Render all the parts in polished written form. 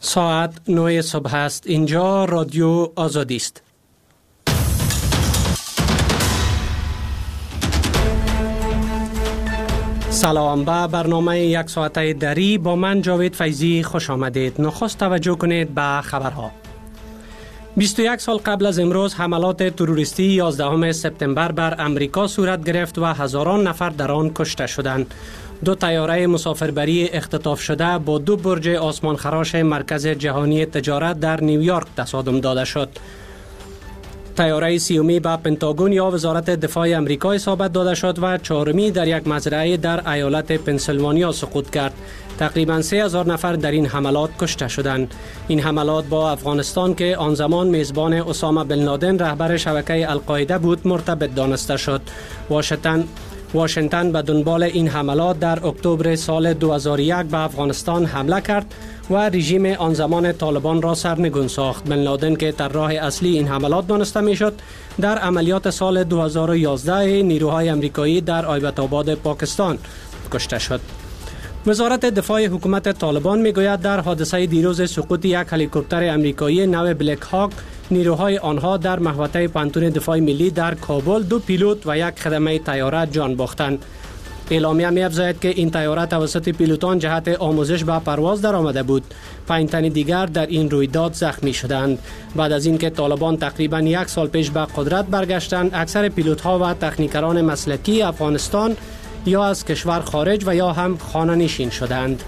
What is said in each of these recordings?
ساعت 9 صبح است. اینجا رادیو آزادی است. سلام، به برنامه یک ساعته دری با من جاوید فیضی خوش آمدید. نخست توجه کنید به خبرها. 21 سال قبل از امروز حملات تروریستی 11 سپتامبر بر امریکا صورت گرفت و هزاران نفر در آن کشته شدند. 2 طیاره مسافربری اختطاف شده با 2 برج آسمانخراش مرکز جهانی تجارت در نیویورک تصادم داده شد. طیاره سیومی به پنتاگون یا وزارت دفاع امریکا اصابت داده شد و 4می در یک مزرعه در ایالت پنسیلوانیا سقوط کرد. تقریباً 3000 نفر در این حملات کشته شدند. این حملات با افغانستان که آن زمان میزبان اسامه بن لادن رهبر شبکه القاعده بود مرتبط دانسته شد. واشنگتن به دنبال این حملات در اکتبر سال 2001 به افغانستان حمله کرد و رژیم آن زمان طالبان را سرنگون ساخت. بن لادن که طراح اصلی این حملات دانسته میشد، در عملیات سال 2011 نیروهای امریکایی در آیبت آباد پاکستان کشته شد. وزارت دفاع حکومت طالبان میگوید در حادثه دیروز سقوط یک هلیکوپتر امریکایی نو بلک هاک نیروهای آنها در محوطه پانتون دفاع ملی در کابل 2 پیلوت و 1 خدمه طیاره جان باختند. اعلامیه می‌افزاید که این طیاره توسط پیلوتان جهت آموزش به پرواز درآمده بود. 5 تن دیگر در این رویداد زخمی شدند. بعد از اینکه طالبان تقریباً 1 سال پیش به قدرت برگشتند، اکثر پیلوت‌ها و تکنیکران مسلکی افغانستان یا از کشور خارج و یا هم خانه نشین شدند.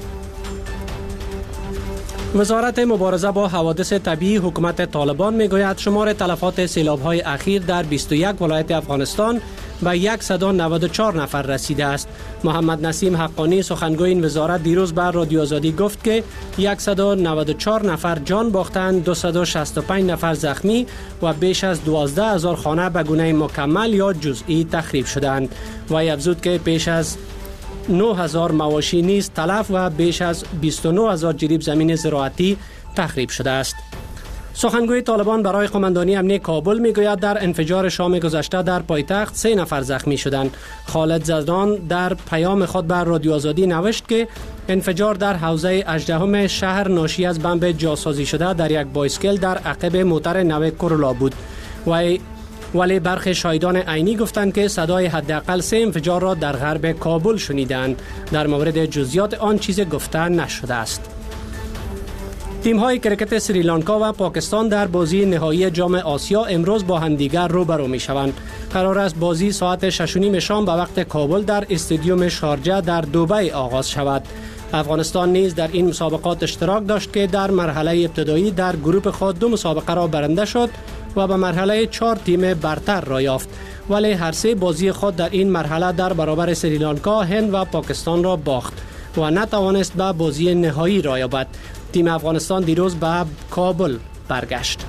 وزارت مبارزه با حوادث طبیعی حکومت طالبان میگوید شمار تلفات سیلاب‌های اخیر در 21 ولایت افغانستان به 194 نفر رسیده است. محمد نسیم حقانی سخنگوی این وزارت دیروز بر رادیو آزادی گفت که 194 نفر جان باختند، 265 نفر زخمی و بیش از 12000 خانه به گونه مکمل یا جزئی تخریب شدند. و افزود که بیش از 9000 مواشی نیز تلف و بیش از 29000 جریب زمین زراعتی تخریب شده است. سخنگوی طالبان برای قماندانی امنیه کابل میگوید در انفجار شام گذشته در پایتخت 3 نفر زخمی شدند. خالد زدان در پیام خود بر رادیو آزادی نوشت که انفجار در حوزه 18 شهر ناشی از بمب جاسازی شده در یک بایسکل در عقب موتر نو کورولا بود. ولی برخی شاهدان عینی گفتند که صدای حداقل 3 انفجار را در غرب کابل شنیدند. در مورد جزئیات آن چیز گفته نشده است. تیم‌های کرکت سریلانکا و پاکستان در بازی نهایی جام آسیا امروز با همدیگر روبرو می‌شوند. قرار است بازی ساعت 6:30 شام به وقت کابل در استادیوم شارجه در دبی آغاز شود. افغانستان نیز در این مسابقات اشتراک داشت که در مرحله ابتدایی در گروه خود 2 مسابقه را برنده شد و به مرحله 4 تیم برتر را یافت. ولی هر 3 بازی خود در این مرحله در برابر سریلانکا، هند و پاکستان را باخت و نتوانست به بازی نهایی را یابد. تیم افغانستان دیروز به کابل برگشت.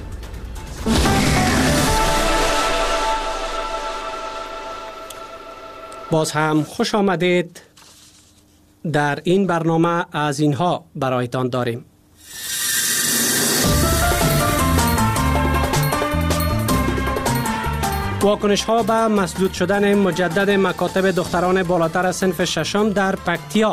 باز هم خوش آمدید. در این برنامه از اینها برایتان داریم. واکنش ها به مسدود شدن مجدد مکاتب دختران بالاتر از صنف 6 در پکتیا.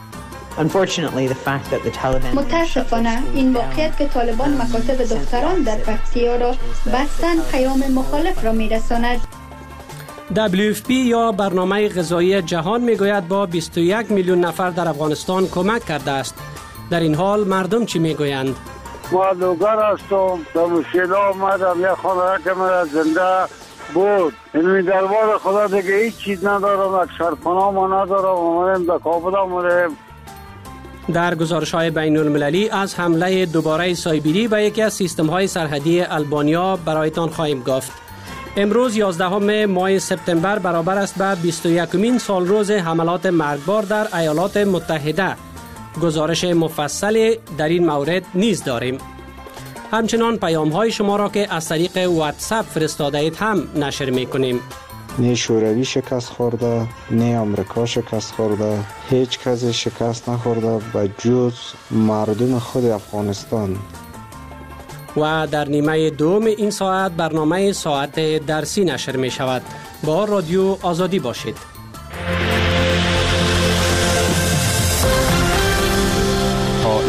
متاسفانه این واقعیت که طالبان مکاتب دختران در پکتیا را بستن پیام مخالف را می‌رساند. WFP یا برنامه غذایی جهان میگوید با 21 میلیون نفر در افغانستان کمک کرده است. در این حال مردم چی میگویند؟ ما لوگر هستم، در مشکل آمدم، یک خانه که من زنده بود. این دربار خدا دیگه هیچ چیز ندارم، یک سرپناه ما ندارم، آمدیم در کابل آمدیم. در گزارش‌های بین‌المللی از حمله دوباره سایبری به یکی از سیستم‌های سرحدی البانیا برایتان خواهیم گفت. امروز 11 ماه سپتامبر برابر است به 21مین سالروز حملات مرگبار در ایالات متحده. گزارش مفصل در این مورد نیز داریم. همچنان پیام‌های شما را که از طریق واتساپ فرستاده اید هم نشر می‌کنیم. نه شوروی شکست خورده، نه آمریکا شکست خورده، هیچ کسی شکست نخورده به جز مردم خود افغانستان. و در نیمه دوم این ساعت برنامه ساعت درسی نشر می شود. با رادیو آزادی باشید. تا این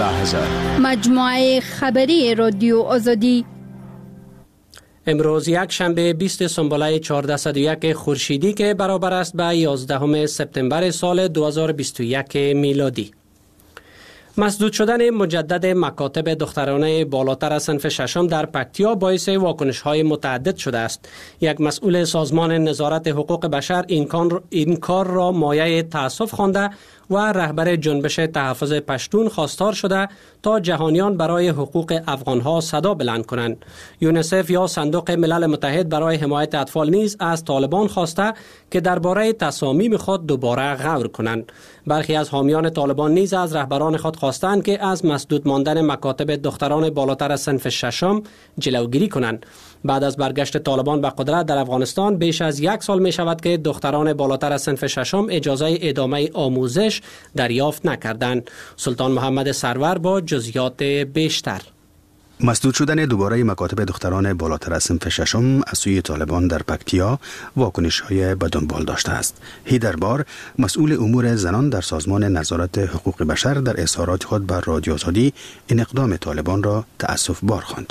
10000. مجموعه خبری رادیو آزادی. امروز یک شنبه 20 سنبله 1401 خورشیدی که برابر است به 11 سپتامبر سال 2021 میلادی. مسدود شدن مجدد مکاتب دخترانه بالاتر از صنف ششم در پکتیا باعث واکنش‌های متعدد شده است. یک مسئول سازمان نظارت حقوق بشر این کار را مایه تأسف خوانده و رهبر جنبش تحفظ پشتون خواستار شده تا جهانیان برای حقوق افغانها صدا بلند کنند. یونیسف یا صندوق ملل متحد برای حمایت اطفال نیز از طالبان خواسته که درباره تصامیم خود دوباره غور کنند. برخی از حامیان طالبان نیز از رهبران خود خواستند که از مسدود ماندن مکاتب دختران بالاتر از صنف ششم جلوگیری کنند. بعد از برگشت طالبان به قدرت در افغانستان بیش از یک سال می شود که دختران بالاتر از صنف ششم اجازه ادامه آموزش دریافت نکردند. سلطان محمد سرور با جزئیات بیشتر. مسدود شدن دوباره مکاتب دختران بالاتر از صنف ششم از سوی طالبان در پکتیا واکنش‌های به دنبال داشته است. هیدربار مسئول امور زنان در سازمان نظارت حقوق بشر در اظهارات خود بر رادیو آزادی این اقدام طالبان را تأسف بار خواند.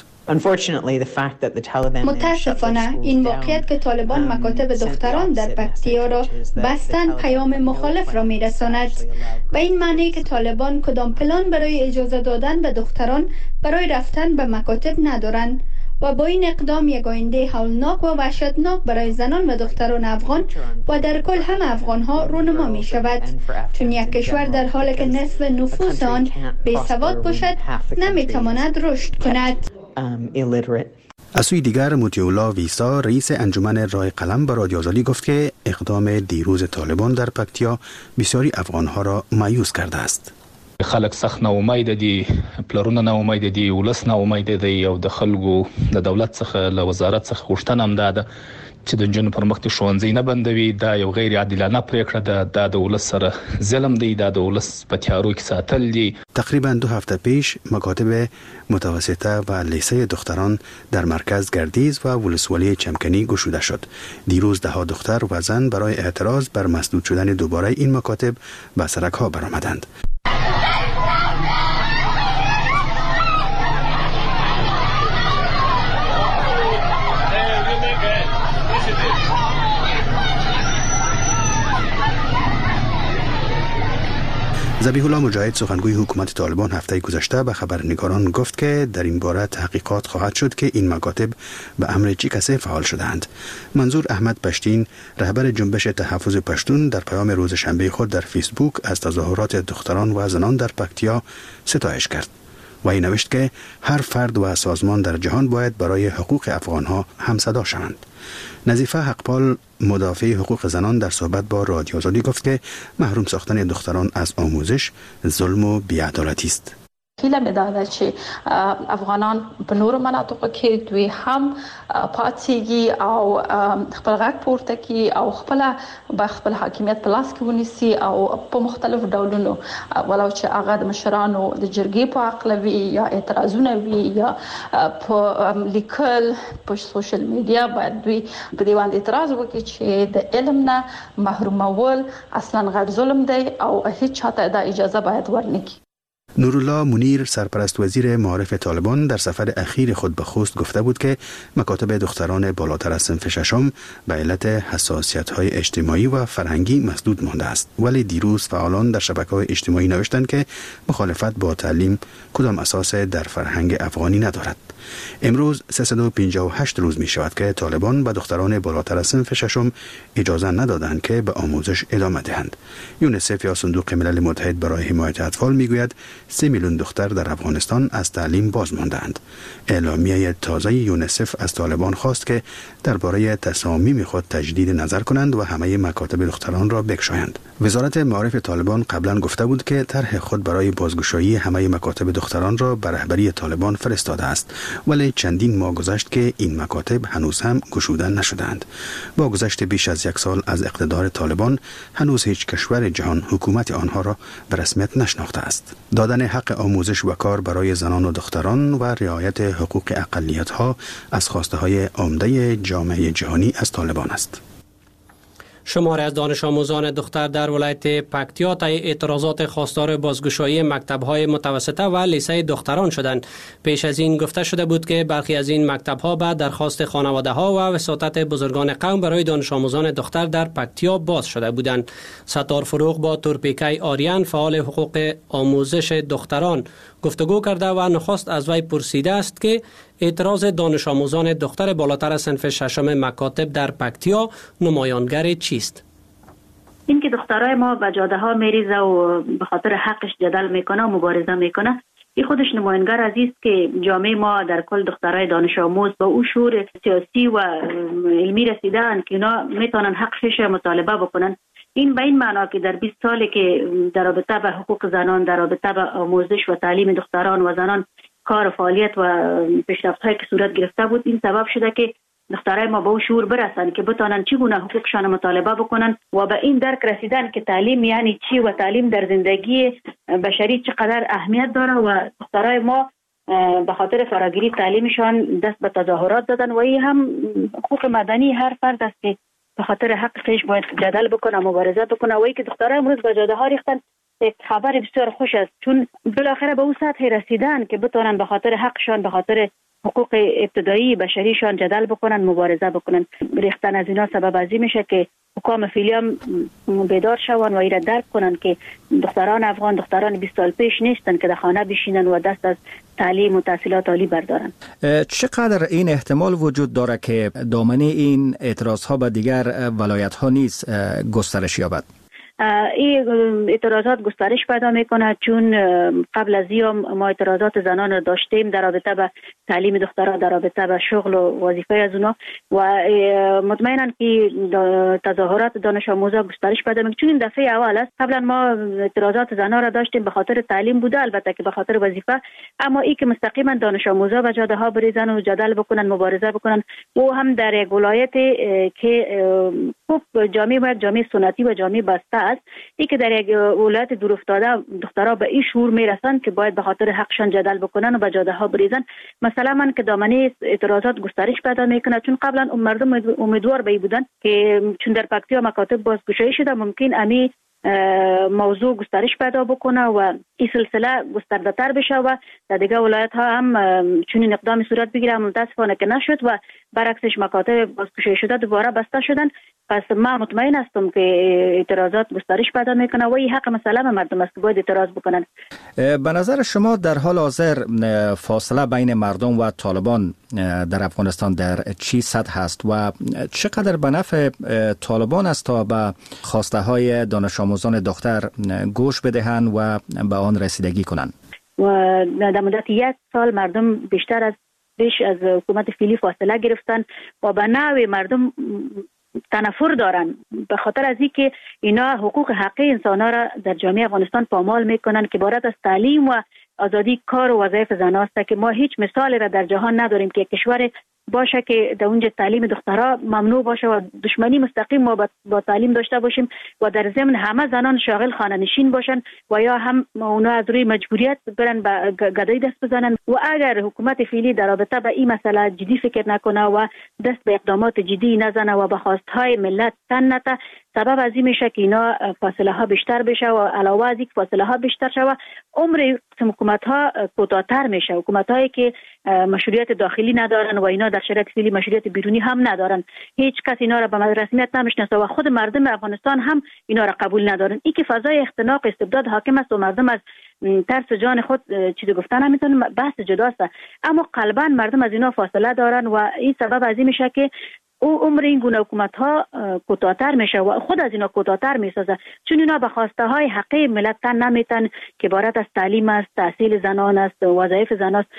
متاسفانه این واقعیت که طالبان مکاتب دختران در پکتیا را بستن پیام مخالف را میرساند. و این معنی که طالبان کدام پلان برای اجازه دادن به دختران برای رفتن به مکاتب ندارند و با این اقدام یک آینده هولناک و وحشتناک برای زنان و دختران افغان و در کل همه افغان ها رونما می شود، چون یک کشور در حالی که نصف نفوس آن بی‌سواد باشد نمی تواند رشد کند. از سوی دیگر موتیولا ویسا رئیس انجمن رای قلم به رادیو آزادی گفت که اقدام دیروز طالبان در پکتیا بسیاری افغانها را مایوس کرده است. خلک سخت ناامید دي، پلرونه ناامید دي، ولس ناامید دي او د خلکو د دولت څخه له وزارت څخه غوښتنه هم ده چې د نجونو پر مخ د ښوونځي نه بندوي. دا یو غیر عادلانه پریکړه ده. دا د ولس سره ظلم دی. دا د ولس په تیارو کې ساتل دي. تقریبا 2 هفته پیش مکاتب متوسطه و لیسه دختران در مرکز گردیز و ولسوالی چمکنی گشوده شد. دیروز ده ها دختر و زن برای اعتراض بر مسدود شدن دوباره این مکاتب به سرک‌ها برآمدند. ذبیح الله مجاهد سخنگوی حکومت طالبان هفته گذشته به خبرنگاران گفت که در این باره تحقیقات خواهد شد که این مکاتب به امر چه کسی فعال شدند. منظور احمد پشتین رهبر جنبش تحفظ پشتون در پیام روز شنبه خود در فیسبوک از تظاهرات دختران و زنان در پکتیا ستایش کرد و این نوشت که هر فرد و سازمان در جهان باید برای حقوق افغانها همصدا شوند. نظیفه حقپال مدافع حقوق زنان در صحبت با رادیو آزادی گفت که محروم ساختن دختران از آموزش ظلم و بی‌عدالتی است. هیله مې دا ده چې افغانان په نورو مناطقو کې دوی هم پاتېږي او خپل غږ پورته کړي او خپل حاکمیت په لاس کې ونیسي او په مختلفو ډولونو ولو چې هغه د مشرانو د جرګې په عقل وي یا اعتراضونه وي یا په لیکل په سوشل میډیا باید دوی په دې باندې اعتراض وکړي چې د علم نه محرومول اصلا غیر ظلم دی او هیڅ چاته دا اجازه باید ورنکړي. نورالله منیر سرپرست وزیر معارف طالبان در سفر اخیر خود به خوست گفته بود که مکاتب دختران بالاتر از صنف ششم به علت حساسیت‌های اجتماعی و فرهنگی مسدود مانده است، ولی دیروز فعالان در شبکه‌های اجتماعی نوشتند که مخالفت با تعلیم کدام اساس در فرهنگ افغانی ندارد. امروز 358 روز می شود که طالبان به دختران بالاتر از صنف ششم اجازه ندادند که به آموزش ادامه دهند. یونیسف یا صندوق ملل متحد برای حمایت اطفال می گوید 3 میلیون دختر در افغانستان از تعلیم باز ماندند. اعلامیه تازه یونیسف از طالبان خواست که درباره تصامیم خود تجدید نظر کنند و همه مکاتب دختران را بگشایند. وزارت معارف طالبان قبلا گفته بود که طرح خود برای بازگشایی همه مکاتب دختران را به رهبری طالبان فرستاده است، ولی چندین ماه گذشت که این مکاتب هنوز هم گشوده نشدند. با گذشت بیش از 1 سال از اقتدار طالبان هنوز هیچ کشور جهان حکومت آنها را به رسمیت نشناخته است. دادن حق آموزش و کار برای زنان و دختران و رعایت حقوق اقلیت‌ها از خواسته های عمده جامعه جهانی از طالبان است. شماری از دانش آموزان دختر در ولایت پکتیا طی اعتراضات خواستار بازگشایی مکتب‌های متوسطه و لیسه دختران شدند. پیش از این گفته شده بود که برخی از این مکتب‌ها به درخواست خانواده‌ها و وساطت بزرگان قوم برای دانش آموزان دختر در پکتیا باز شده بودند. ستار فروغ با تورپیکای آریان فعال حقوق آموزش دختران گفتگو کرده و نخست از وی پرسیده است که اعتراض دانش آموزان دختر بالاتر صنف ششم مکاتب در پکتیا نمایانگر چیست؟ این که دخترای ما به جاده ها میریزه و به خاطر حقش جدل میکنه و مبارزه میکنه، این خودش نمایانگر از است که جامعه ما در کل دخترای دانش آموز با او شعور سیاسی و علمی رسیدن که اینا میتونن حقش مطالبه بکنن. این به این معنا که در 20 سالی که در رابطه به حقوق زنان، در رابطه به آموزش و تعلیم دختران و زنان کار و فعالیت و پیشرفت‌هایی که صورت گرفته بود، این سبب شده که دخترای ما به او شعور برسن که بتونن چگونه حقوقشان مطالبه بکنن و به این درک رسیدن که تعلیم یعنی چی و تعلیم در زندگی بشری چقدر اهمیت داره. و دخترای ما به خاطر فراگیری تعلیمشان دست به تظاهرات دادن و این هم حقوق مدنی هر فرد است که به خاطر حقش باید جدل بکنه، مبارزه بکنه. و ای که دخترای امروز به جاده ها ریختن یک خبر بسیار خوش است، چون بالاخره به اون سطح رسیدن که بتونن به خاطر حقشان، به خاطر حقوق ابتدایی بشریشان جدل بکنن، مبارزه بکنن. ریختن از اینا سبب از این میشه که حکام فعلی هم بیدار شون و ایره درک کنن که دختران افغان دختران 20 سال پیش نیستن که در خانه بشینن و دست از تعلیم و تحصیلات عالی بردارن. چقدر این احتمال وجود داره که دامنه این اعتراض ها به دیگر ولایت ها نیز گسترش یابد؟ این اعتراضات گسترش پیدا میکنه، چون قبل از این ما اعتراضات زنان رو داشتیم در رابطه به تعلیم دخترها، در رابطه به شغل و وظیفه از اونا و مطمئناً که تظاهرات دانش آموزا گسترش پیدا میکنه، چون این دفعه اول است. قبلا ما اعتراضات زنان رو داشتیم به خاطر تعلیم بوده، البته که به خاطر وظیفه، اما این که مستقیما دانش آموزا به جاده ها بریزن و جدل بکنن، مبارزه بکنن، و هم در یک ولایت که خوب جامعه سنتی و جامعه بسته است، این که در یک ولایت دور افتاده دخترها به این شعور میرسن که باید به خاطر حقشان جدل بکنن و به جاده ها بریزن. مثلا من که دامنه اعتراضات گسترش پیدا میکنه، چون قبلا مردم امیدوار به بودن که چون در پکتیا مکاتب بازگشایی شده ممکن امی موضوع گسترش پیدا بکنه و این سلسله گسترده تر بشه و در دیگه ولایت ها هم چون این اقدام صورت بگیره. متاسفانه که نشد و برعکسش مکاتب بازگشایی شده دوباره بسته شدن. پس من مطمئن هستم که اعتراضات گسترش پیدا میکنه و این حق مسلم مردم است که باید اعتراض بکنن. به نظر شما در حال حاضر فاصله بین مردم و طالبان در افغانستان در چی سطح هست و چقدر به نفع طالبان است تا به خواسته های دانش آموزان دختر گوش بدهند و به آن رسیدگی کنند؟ و در مدت 1 سال مردم بیش از حکومت فعلی فاصله گرفتن و به نوع مردم تنفر دارن، به خاطر از اینکه اینا حقوق حقیقی انسان‌ها را در جامعه افغانستان پامال میکنن که عبارت از تعلیم و آزادی کار و وظایف زنان است که ما هیچ مثالی را در جهان نداریم که کشور باشه که در اونجا تعلیم دخترها ممنوع باشه و دشمنی مستقیم ما با تعلیم داشته باشیم و در ضمن همه زنان شاغل خانه نشین باشن و یا هم اونا از روی مجبوریت برن به گدایی دست بزنن. و اگر حکومت فعلی در رابطه با این مسئله جدی فکر نکنه و دست به اقدامات جدی نزنه و به خواستهای ملت تن نده، سبب از این میشه که اینا فاصله ها بیشتر بشه و علاوه از این فاصله ها بیشتر شه و عمر حکومت ها کوتاه‌تر میشه. حکومت هایی که مشروعیت داخلی ندارن و اینا در شرایط فعلی مشروعیت بیرونی هم ندارن، هیچ کس اینا را به رسمیت نمیشناسه و خود مردم افغانستان هم اینا را قبول ندارن. این که فضای اختناق استبداد حاکم است و مردم از ترس جان خود چیزی گفتن نمیتونن، بحث جداست، اما قلبا مردم از اینا فاصله دارن و این سبب از این میشه که او عمر این گونه حکومت ها کوتاه‌تر میشه و خود از اینا کوتاه‌تر میسازه، چون اینا به خواسته های حقیقی ملت تن نمیتن که عبارت از تعلیم است، تحصیل زنان است، وظایف زنان است.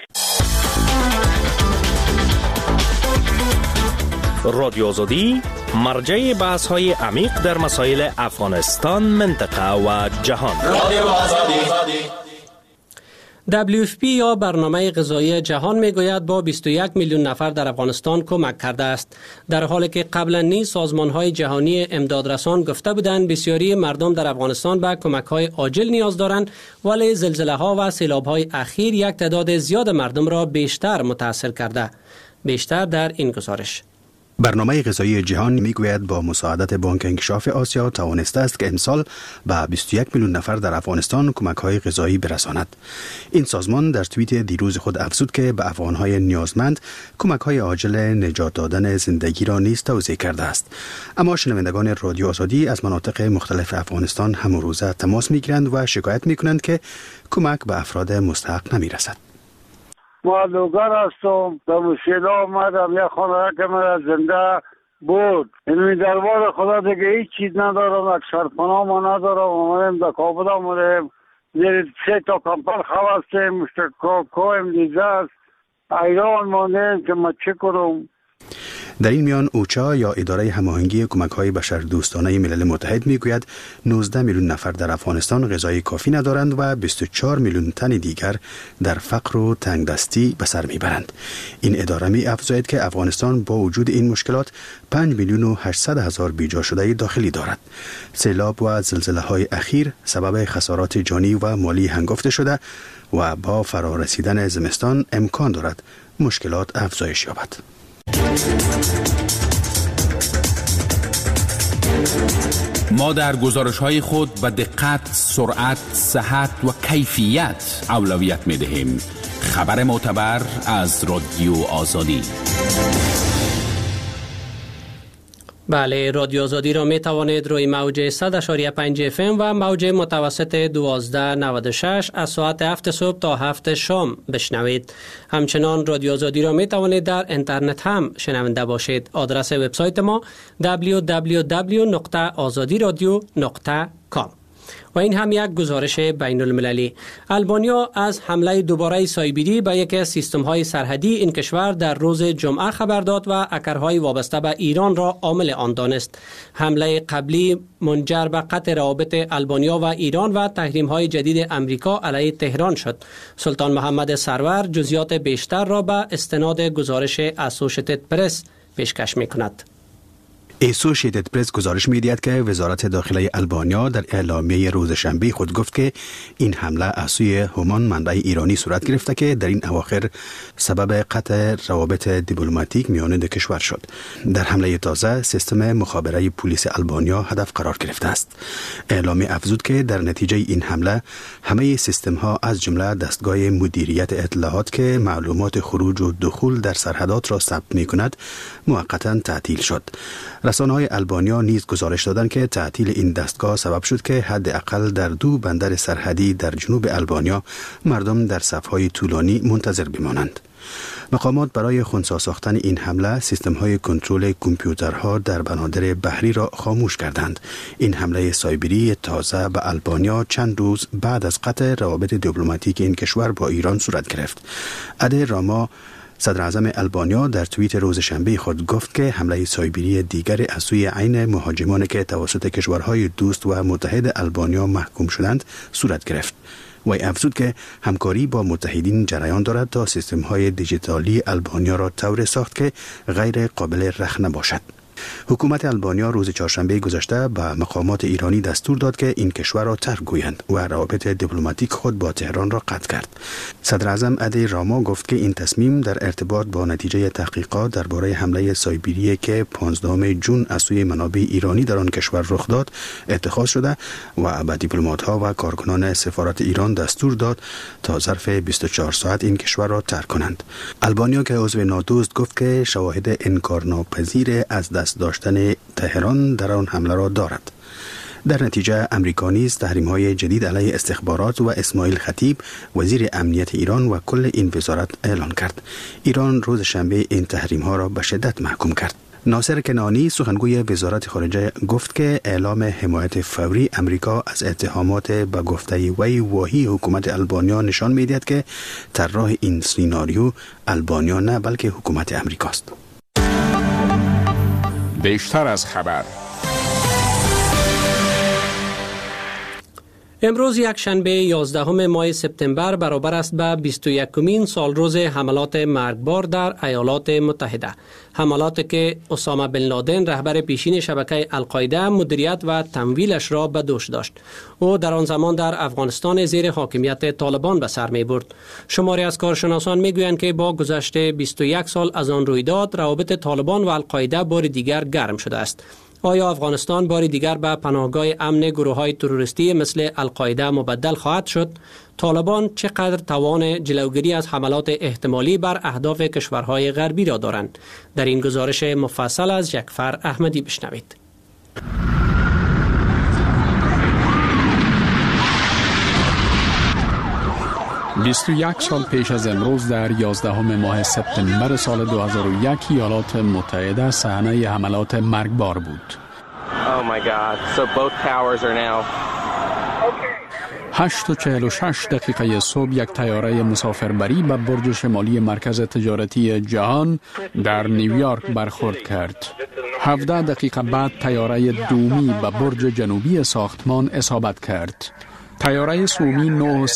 رادیو آزادی مرجع بحث های عمیق در مسائل افغانستان، منطقه و جهان. رادیو آزادی. WFP یا برنامه غذایی جهان میگوید با 21 میلیون نفر در افغانستان کمک کرده است، در حالی که قبلا نیز سازمان‌های جهانی امدادرسان گفته بودند بسیاری مردم در افغانستان به کمک‌های عاجل نیاز دارند، ولی زلزله‌ها و سیلاب‌های اخیر یک تعداد زیاد مردم را بیشتر متاثر کرده. بیشتر در این گزارش. برنامه غذایی جهان میگوید با مساعدت بانک انکشاف آسیا توانسته است که امسال به 21 میلیون نفر در افغانستان کمک‌های غذایی برساند. این سازمان در توییت دیروز خود افزود که به افغان‌های نیازمند کمک‌های عاجل نجات دادن زندگی را نیز توزیع کرده است. اما شنوندگان رادیو آزادی از مناطق مختلف افغانستان هم روزه تماس می‌گیرند و شکایت می‌کنند که کمک به افراد مستحق نمی‌رسد. ما لوگر هستم، در مشکل آمدم، یک خانه که من زنده بود. این دربار خدا دیگه هیچ چیز ندارم، یک سرپناه ما ندارم. آمدیم در کابل آمدیم، 3 تا کمپر خوستیم، کویم دیزه است. ایران ماندیم که ما چه کنم. در این میان اوچا یا اداره هماهنگی کمک‌های بشردوستانه ملل متحد میگوید 19 میلیون نفر در افغانستان غذای کافی ندارند و 24 میلیون تن دیگر در فقر و تنگدستی به سر میبرند. این اداره می‌افزاید که افغانستان با وجود این مشکلات 5 میلیون و 800 هزار بیجا شده داخلی دارد. سیلاب و زلزله‌های اخیر سبب خسارات جانی و مالی هنگفته شده و با فرارسیدن زمستان امکان دارد مشکلات افزایش یابد. ما در گزارش‌های خود به دقت، سرعت، صحت و کیفیت اولویت می‌دهیم. خبر معتبر از رادیو آزادی. بله، رادیو آزادی را می توانید روی موج 100.5 FM و موج متوسط 1296 از ساعت 7 صبح تا 7 شام بشنوید. همچنان رادیو آزادی را می توانید در اینترنت هم شنونده باشید. آدرس وبسایت ما www.azadiradio.com. و این هم یک گزارش بین المللی. البانیا از حمله دوباره سایبری به یکی از سیستم‌های سرحدی این کشور در روز جمعه خبر داد و اکرهای وابسته به ایران را عامل آن دانست. حمله قبلی منجر به قطع روابط البانیا و ایران و تحریم‌های جدید امریکا علیه تهران شد. سلطان محمد سرور جزئیات بیشتر را به استناد گزارش اسوشیتد پرس پیشکش می‌کند. اسوشیتد پرس گزارش می‌دهد که وزارت داخلی البانیا در اعلامیه روز شنبه خود گفت که این حمله از سوی همان منبع ایرانی صورت گرفته که در این اواخر سبب قطع روابط دیپلماتیک میان دو کشور شد. در حمله تازه سیستم مخابره پلیس البانیا هدف قرار گرفته است. اعلامیه افزود که در نتیجه این حمله همه سیستم‌ها از جمله دستگاه مدیریت اطلاعات که معلومات خروج و دخول در سرحدات را ثبت می‌کند موقتا تعطیل شد. رسانه‌های البانیا نیز گزارش دادند که تعطیل این دستگاه سبب شد که حداقل در 2 بندر سرحدی در جنوب البانیا مردم در صف‌های طولانی منتظر بمانند. مقامات برای خنثی ساختن این حمله سیستم‌های کنترل کامپیوترها در بنادر بحری را خاموش کردند. این حمله سایبری تازه به البانیا چند روز بعد از قطع روابط دیپلماتیک این کشور با ایران صورت گرفت. ادی راما صدر اعظم البانیا در توییت روز شنبه خود گفت که حمله سایبری دیگر از سوی عین مهاجمان که توسط کشورهای دوست و متحد البانیا محکوم شدند صورت گرفت. و افزود که همکاری با متحدین جریان دارد تا سیستم‌های دیجیتالی البانیا را طور ساخت که غیر قابل رخنه نباشد. حکومت البانیا روز چهارشنبه گذشته به مقامات ایرانی دستور داد که این کشور را ترک گویند و روابط دیپلماتیک خود با تهران را قطع کرد. صدر اعظم ادی راما گفت که این تصمیم در ارتباط با نتیجه تحقیقات درباره حمله سایبری که 15 جون از سوی منابع ایرانی در آن کشور رخ داد اتخاذ شده و به دیپلمات‌ها و کارکنان سفارت ایران دستور داد تا ظرف 24 ساعت این کشور را ترک کنند. البانیا که عضو نادوست گفت که شواهد انکارناپذیر از دست داشتن تهران در آن حمله را دارد. در نتیجه امریکا نیز تحریم‌های جدید علیه استخبارات و اسماعیل خطیب وزیر امنیت ایران و کل این وزارت اعلان کرد. ایران روز شنبه این تحریم‌ها را به شدت محکوم کرد. ناصر کنعانی سخنگوی وزارت خارجه گفت که اعلام حمایت فوری امریکا از اتهامات به گفته وی واهی حکومت البانیا نشان می‌دهد که طراح این سیناریو البانیا نه بلکه حکومت امریکاست. بیشتر از خبر. امروز یک شنبه 11 ماه سپتامبر برابر است به 21مین سالروز حملات مرگبار در ایالات متحده. حملاتی که اسامه بن لادن رهبر پیشین شبکه القاعده مدیریت و تمویلش را به دوش داشت. او در آن زمان در افغانستان زیر حاکمیت طالبان به سر می برد. شماری از کارشناسان می گویند که با گذشت 21 سال از آن رویداد روابط طالبان و القاعده بار دیگر گرم شده است. آیا افغانستان بار دیگر به پناهگاه امن گروه‌های تروریستی مثل القاعده مبدل خواهد شد؟ طالبان چقدر توان جلوگیری از حملات احتمالی بر اهداف کشورهای غربی را دارند؟ در این گزارش مفصل از جعفر احمدی بشنوید. یک سال پیش از امروز در 11 ماه سپتامبر سال 2001 ایالات متحده صحنه حملات مرگبار بود. 8:46 صبح یک طیاره مسافربری به برج شمالی مرکز تجارتی جهان در نیویورک برخورد کرد. 17 دقیقه بعد طیاره دومی به برج جنوبی ساختمان اصابت کرد. طیاره سومی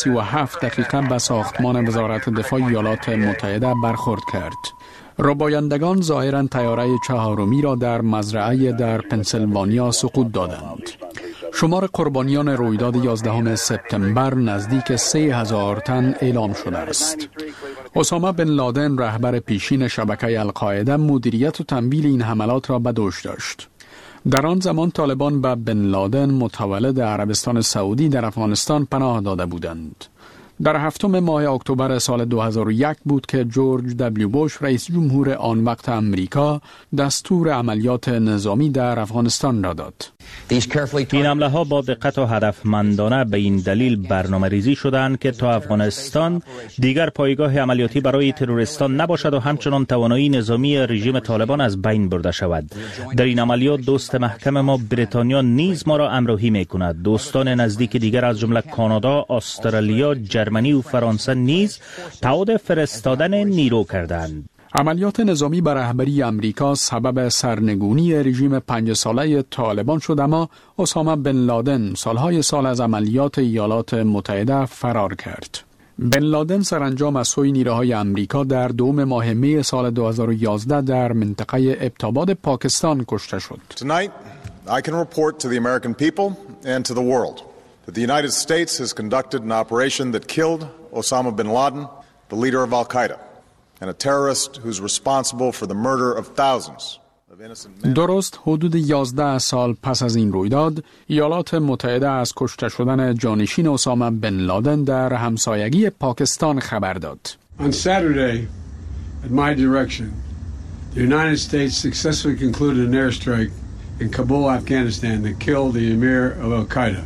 9:37 به ساختمان وزارت دفاع ایالات متحده برخورد کرد. ربایندگان ظاهراً طیاره چهارمی را در مزرعه در پنسیلوانیا سقوط دادند. شمار قربانیان رویداد 11 سپتامبر نزدیک 3000 تن اعلام شده است. اسامه بن لادن رهبر پیشین شبکه القاعده مدیریت و تمویل این حملات را به دوش داشت. در آن زمان طالبان به بن لادن متولد عربستان سعودی در افغانستان پناه داده بودند. در 7 ماه اکتبر سال 2001 بود که جورج دبلیو بوش رئیس جمهور آن وقت امریکا دستور عملیات نظامی در افغانستان را داد. این حمله ها با دقت و هدفمندانه به این دلیل برنامه ریزی شدند که تا افغانستان دیگر پایگاه عملیاتی برای تروریستان نباشد و همچنان توانایی نظامی رژیم طالبان از بین برده شود. در این عملیات دوست محکم ما بریتانیا نیز ما را همراهی می‌کند. دوستان نزدیک دیگر از جمله کانادا، استرالیا، جرمنی و فرانسه نیز تعهد فرستادن نیرو کردند. عملیات نظامی بر رهبری امریکا سبب سرنگونی رژیم 5 ساله طالبان شد، اما اسامه بن لادن سالهای سال از عملیات ایالات متحده فرار کرد. بن لادن سرانجام از سوی نیروهای امریکا در 2 ماه می سال 2011 در منطقه ابتاباد پاکستان کشته شد. Tonight, I can report to the American people and to the world that the United States has conducted an operation that killed Osama bin Laden, the leader of Al-Qaeda, and a terrorist who's responsible for the murder of thousands of innocent men. درست حدود 11 سال پس از این رویداد، ایالات متحده از کشته شدن جانشین اسامه بن لادن در همسایگی پاکستان خبر داد. On Saturday, at my direction, the United States successfully concluded an airstrike in Kabul, Afghanistan that killed the emir of Al-Qaeda,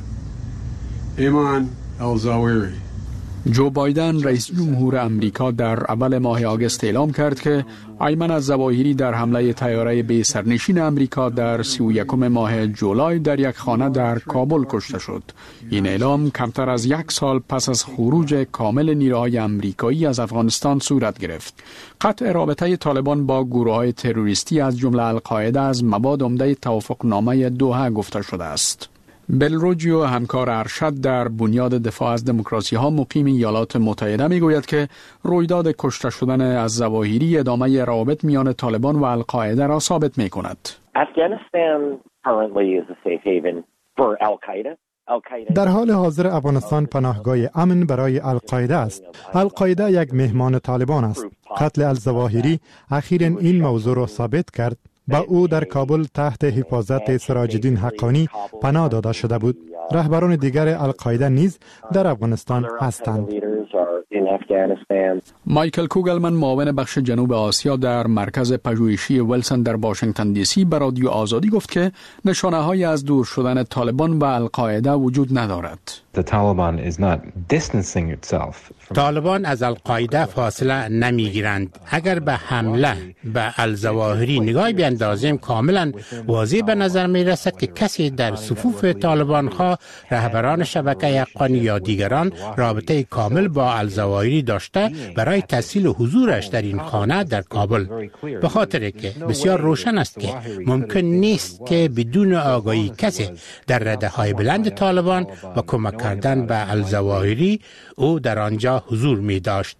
Ayman al-Zawahiri. جو بایدن رئیس جمهور امریکا در اول ماه آگوست اعلام کرد که ایمن الظواهری در حمله طیاره به سرنشین امریکا در 31 ماه جولای در یک خانه در کابل کشته شد. این اعلام کمتر از 1 سال پس از خروج کامل نیروهای امریکایی از افغانستان صورت گرفت. قطع رابطه طالبان با گروه‌های تروریستی از جمله القاعده از مباد عمده توافقنامه دوحه گفته شده است. بلروجیو همکار ارشد در بنیاد دفاع از دموکراسی ها مقیم ایالات متحده می گوید که رویداد کشته شدن از ظواهری ادامه روابط میان طالبان و القاعده را ثابت می کند. در حال حاضر افغانستان پناهگاه امن برای القاعده است. القاعده یک مهمان طالبان است. قتل الظواهری اخیراً این موضوع را ثابت کرد. با او در کابل تحت حفاظت سراج الدین حقانی پناه داده شده بود. رهبران دیگر القاعده نیز در افغانستان هستند. مایکل کوگلمن معاون بخش جنوب آسیا در مرکز پژوهشی ویلسون در واشنگتن دی سی به رادیو آزادی گفت که نشانه‌هایی از دور شدن طالبان و القاعده وجود ندارد. The Taliban is not distancing itself طالبان از القاعده فاصله نمیگیرند. اگر به حمله به الظواهری نگاه بیندازیم کاملا واضح به نظر می رسد که کسی در صفوف طالبان ها رهبران شبکه حقانی یا دیگران رابطه کامل با الظواهری داشته برای تسهیل حضورش در این خانه در کابل، به خاطر که بسیار روشن است که ممکن نیست که بدون آگاهی کسی در رده های بلند طالبان و کمک کردن به الظواهری او در آنجا حضور می داشت.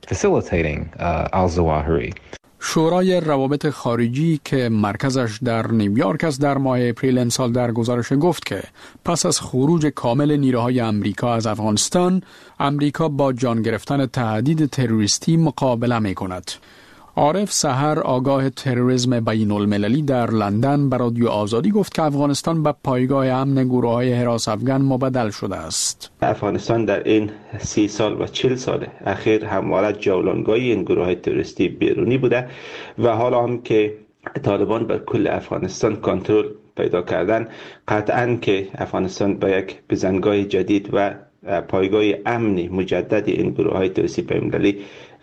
شورای روابط خارجی که مرکزش در نیویورک است در ماه اپریل امسال در گزارش گفت که پس از خروج کامل نیروهای امریکا از افغانستان، امریکا با جان گرفتن تهدید تروریستی مقابله می کند. عارف سحر آگاه تروریسم بین المللی در لندن به رادیو آزادی گفت که افغانستان به پایگاه امن گروه‌های حراس افغان مبدل شده است. افغانستان در این 30 سال و 40 سال اخیر همواره جولانگاهی این گروه‌های تروریستی بیرونی بوده و حالا هم که طالبان بر کل افغانستان کنترل پیدا کردن، قطعاً که افغانستان به یک بزنگاه جدید و پایگاه امنی مجدد این گروه‌های تروریستی بین‌المللی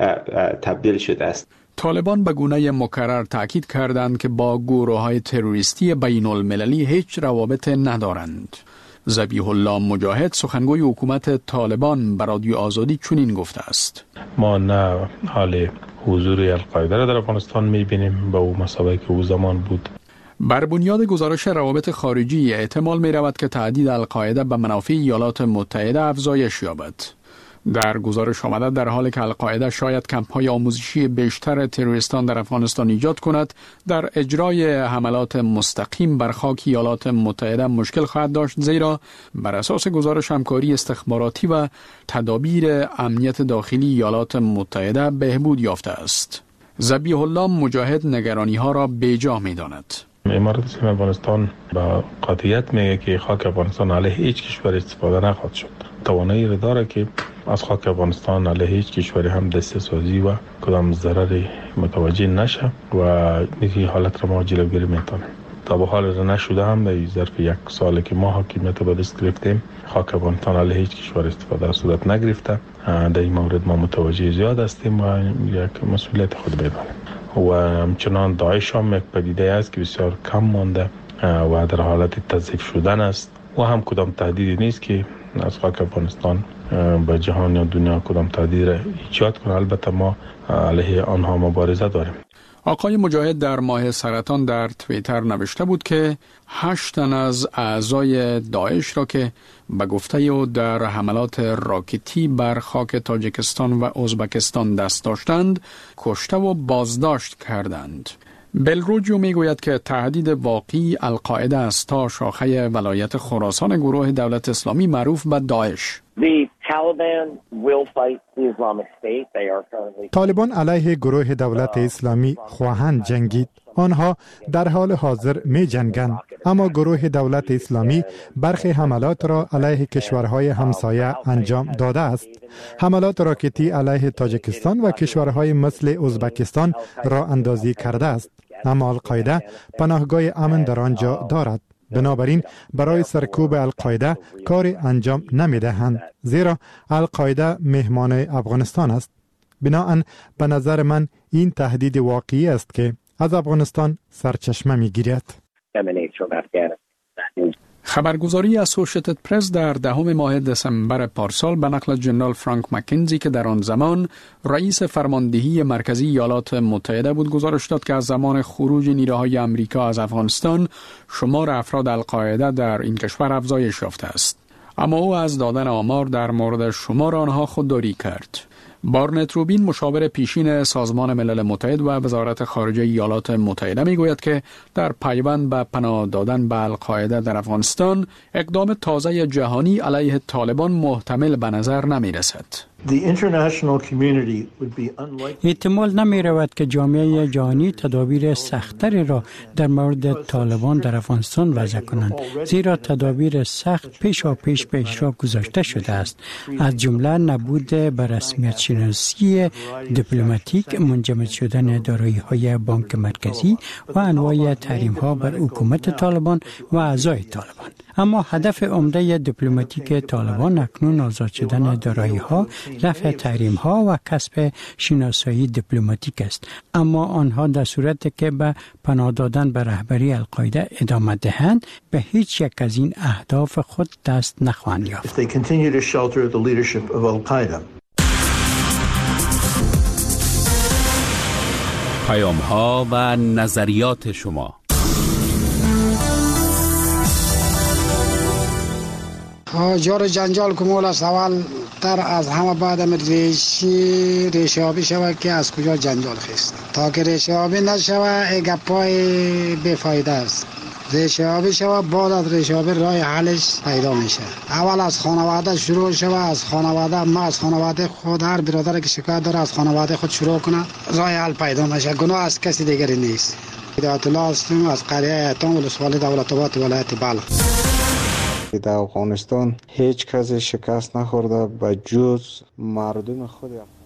تبدیل شده است. طالبان به گونه مکرر تاکید کردند که با گروه‌های تروریستی بین المللی هیچ روابط ندارند. ذبیح الله مجاهد سخنگوی حکومت طالبان به رادیو آزادی چنین گفته است: ما نه حال حضور القاعده را در افغانستان می‌بینیم به اون مسابقه که او زمان بود. بر بنیاد گزارش روابط خارجی احتمال می‌رود که تهدید القاعده به منافع ایالات متحده افزایش یابد. در گزارش آمده در حالی که القاعده شاید کمپ‌های آموزشی بیشتر تروریستان در افغانستان ایجاد کند، در اجرای حملات مستقیم بر خاک ایالات متحده مشکل خواهد داشت، زیرا بر اساس گزارش همکاری استخباراتی و تدابیر امنیت داخلی ایالات متحده بهبود یافته است. ذبیح الله مجاهد نگرانی‌ها را بیجا می‌داند. امارات اسلامی افغانستان با قاطعیت میگه که خاک افغانستان علیه هیچ کشور استفاده نخواهد شد. توانایی را داره که از خاک افغانستان علیه هیچ کشوری هم دسته سازی و کدام ضرری متوجه نشه و این حالت را ما جلوگیری میتونیم. تا به حال را نشده هم در ظرف یک سالی که ما حاکمیت به دست گرفتیم، خاک افغانستان علیه هیچ کشور استفاده صورت نگرفته. در این مورد ما متوجه زیاد هستیم و یک مسئولیت خود بدانیم. و همچنان داعش هم یک پدیده است که بسیار کم مانده و در حالت تضعیف شدن است و هم کدام تهدیدی نیست که از خاک افغانستان به جهان یا دنیا کدام تهدید را ایجاد کنه. البته ما علیه آنها مبارزه داریم. آقای مجاهد در ماه سرطان در توییتر نوشته بود که 8 تن از اعضای داعش را که به گفته او در حملات راکتی بر خاک تاجیکستان و ازبکستان دست داشتند کشته و بازداشت کردند. بلروجیو میگوید که تهدید واقعی القاعده است تا شاخه ولایت خراسان گروه دولت اسلامی معروف به داعش. طالبان علیه گروه دولت اسلامی خواهند جنگید. آنها در حال حاضر می جنگند، اما گروه دولت اسلامی برخی حملات را علیه کشورهای همسایه انجام داده است. حملات راکتی علیه تاجیکستان و کشورهای مثل ازبکستان را اندازی کرده است، اما القاعده پناهگاه امن در آنجا دارد. بنابراین برای سرکوب القاعده کار انجام نمی دهند، زیرا القاعده مهمان افغانستان است. بناهن به نظر من این تهدید واقعی است که از افغانستان سرچشمه می گیرد. خبرگزاری اسوشیتد پرس در 10 ماه دسامبر پارسال به نقل جنرال فرانک مکنزی که در آن زمان رئیس فرماندهی مرکزی ایالات متحده بود گزارش داد که از زمان خروج نیروهای امریکا از افغانستان شمار افراد القاعده در این کشور افزایش یافته است. اما او از دادن آمار در مورد شمار آنها خودداری کرد. بارنت روبین مشاور پیشین سازمان ملل متحد و وزارت خارجه ایالات متحده میگوید که در پیوند به پناه دادن به القاعده در افغانستان اقدام تازه جهانی علیه طالبان محتمل به نظر نمی رسد. احتمال نمی رود که جامعه جهانی تدابیر سخت‌تری را در مورد طالبان در افغانستان وضع کنند، زیرا تدابیر سخت پیش به اجرا گذاشته شده است، از جمله نبود به رسمیت شناسی دیپلماتیک، منجمد شدن دارایی‌های بانک مرکزی و انواع تحریم‌ها بر حکومت طالبان و اعضای طالبان. اما هدف عمده دیپلماتیک طالبان اکنون آزاد شدن دارایی‌ها، رفع تحریم‌ها و کسب شناسایی دیپلماتیک است. اما آنها در صورتی که به پناه دادن به رهبری القاعده ادامه دهند به هیچ یک از این اهداف خود دست نخواهند یافت. پیام‌ها و نظریات شما. جار جنجال کمول است. اول تر از همه بعد ریشه آبی شود که از کجا جنجال خیست. تا که ریشه آبی نشود گپای بیفایده است. ریشه آبی شود، بعد از ریشه آبی راه حلش پیدا میشه. اول از خانواده شروع شود، از خانواده خود، هر برادر که شکایت داره از خانواده خود شروع کنه، راه حل پیدا میشه. گناه از کسی دیگری نیست. هدایت الله هستم از قریه ایتام ولسوالی دولت آباد ولایت بلخ. در افغانستان هیچ کسی شکست نخورده به جز مردم خود.